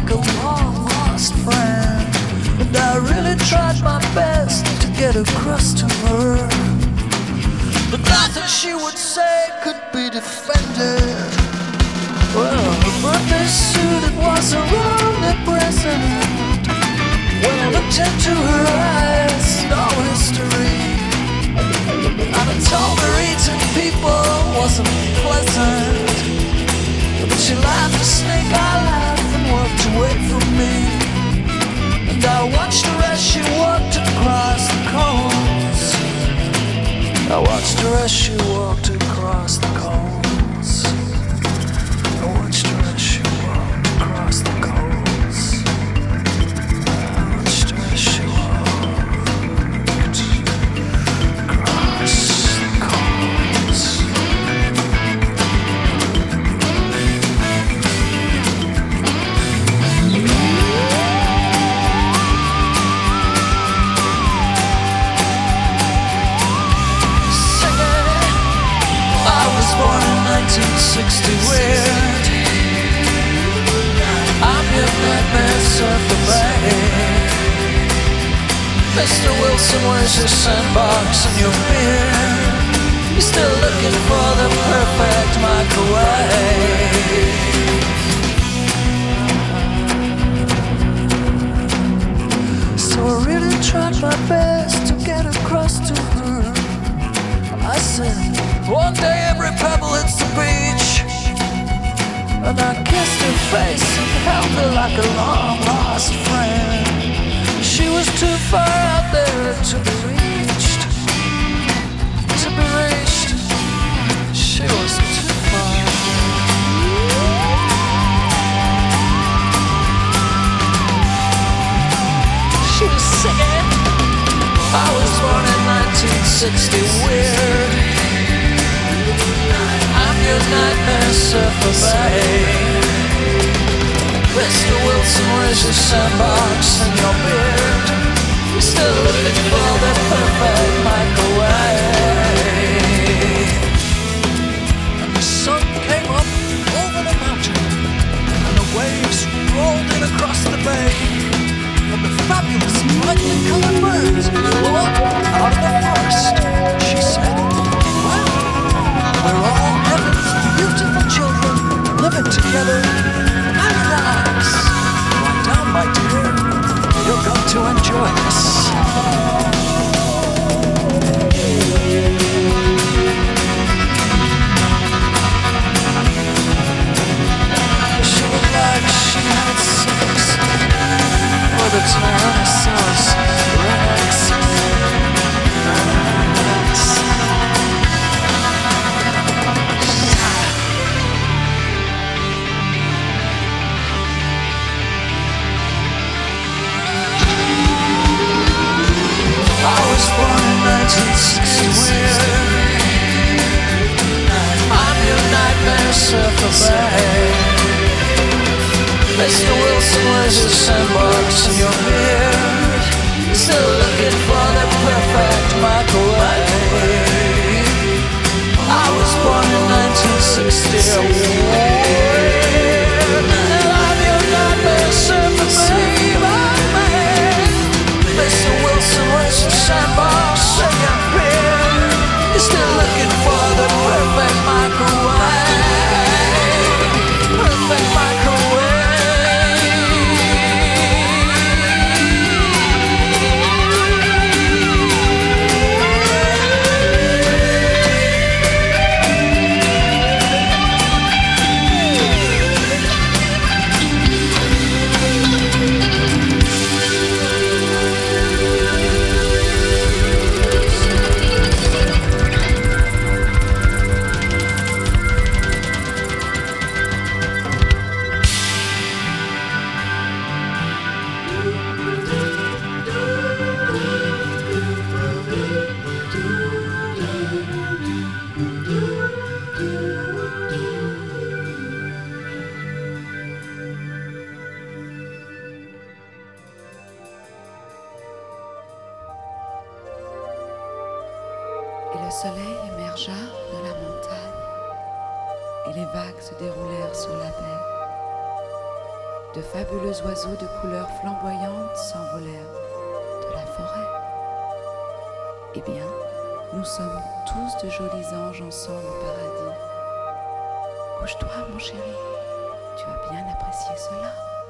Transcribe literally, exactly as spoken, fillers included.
like a long lost friend. And I really tried my best to get across to her, but nothing she would say could be defended. Well, her birthday suit, it was her only present. When I looked into her eyes, no history. And I told her eating people wasn't pleasant, but she laughed a snake I laughed and walked away from me. And I watched her as she walked across the coals. I watched her as she walked across the coals. I watched her as she walked across the coals. I watched her as she walked across the coals. Born in nineteen sixty, weird. I'm your nightmare surfer, babe. Mister Wilson, where's your sandbox and your beard? You're still looking for the perfect microwave. So I really tried my best to get across to her. I said, one day every pebble hits the beach. And I kissed her face and held her like a long lost friend. She was too far out there to be reached. To be reached. She was too far. She was singing. I was born in nineteen sixty, weird. Your nightmare surfer, babe. Mister Wilson, where's your sandbox and your beard? You're still looking for the perfect microwave. And the sun came up over the mountain, and the waves rolled in across the bay, and the fabulous brightly colored birds flew up out of the forest. She said, well, we're all heaven's beautiful children living together. Very nice. Lie down, my dear. You're going to enjoy this. She looked like she had sex with a Tyrannosaurus Rex. I was born in nineteen sixty, weird. I'm your nightmare surfer, babe. Mister Wilson, where's your sandbox and your beard? Still looking for the perfect microwave. I was born in nineteen sixty, weird. I'm your nightmare surfer, babe. Mister Wilson, where's your sandbox and your beard? You're still looking for the perfect microwave. Perfect microwave. Et le soleil émergea de la montagne, et les vagues se déroulèrent sur la baie. de fabuleux oiseaux de couleurs flamboyantes s'envolèrent de la forêt. Eh bien, nous sommes tous de jolis anges ensemble au paradis. Couche-toi, mon chéri, tu as bien apprécié cela.